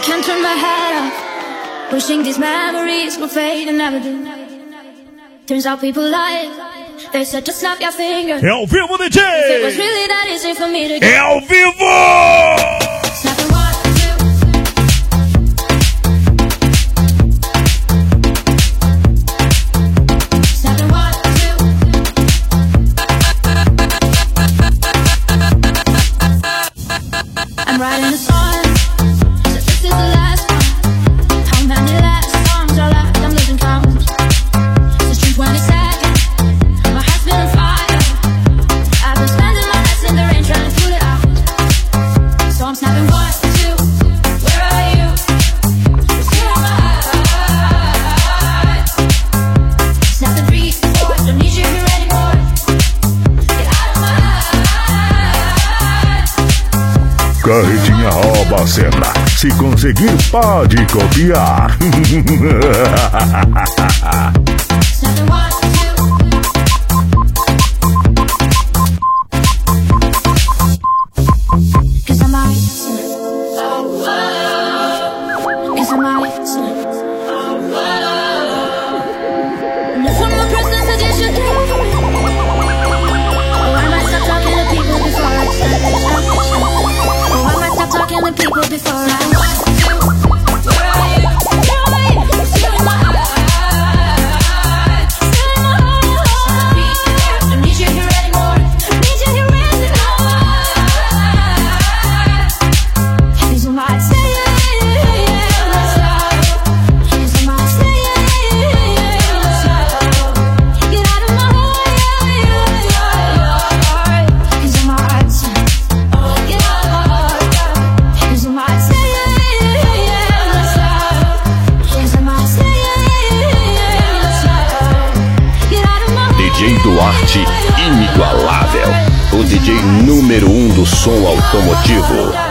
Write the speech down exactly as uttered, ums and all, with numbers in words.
can't turn my head off, wishing these memories will fade and never do. Turns out people lie. They said to snap your finger. É ao vivo, D J! If it was really that easy for me to get. É ao vivo! Snapping one, two. Snapping one, two. I'm writing a song, so this is the last one. How many last songs are left? I'm losing count. Since June twenty-second, my heart's been on fire. I've been spending my nights in the rain trying to pull it out. So I'm snapping one, two. Where are you? You're still in my heart. Snapping three, four. Don't need you here anymore. Get out of my heart. Carretinha rouba a cena. Se conseguir, pode copiar. Snapping one, two. Cause I might slip. Oh, whoa. Cause I might slip. Oh, whoa. No one more person said you should leave. Oh, I might stop talking to people before I start. Oh, I might stop talking to people before I one, two. Where are you? Where are you? Still in my heart. Still in my heart. Don't need you here anymore. Don't need you here anymore. These are my stainless love. These are my stainless love. Get out of my heart. These are my hearts. Get out of my heart. These are my stainless love. These are my stainless love. Get out of my heart. D J Duarte, inigualável. O D J número um do som automotivo.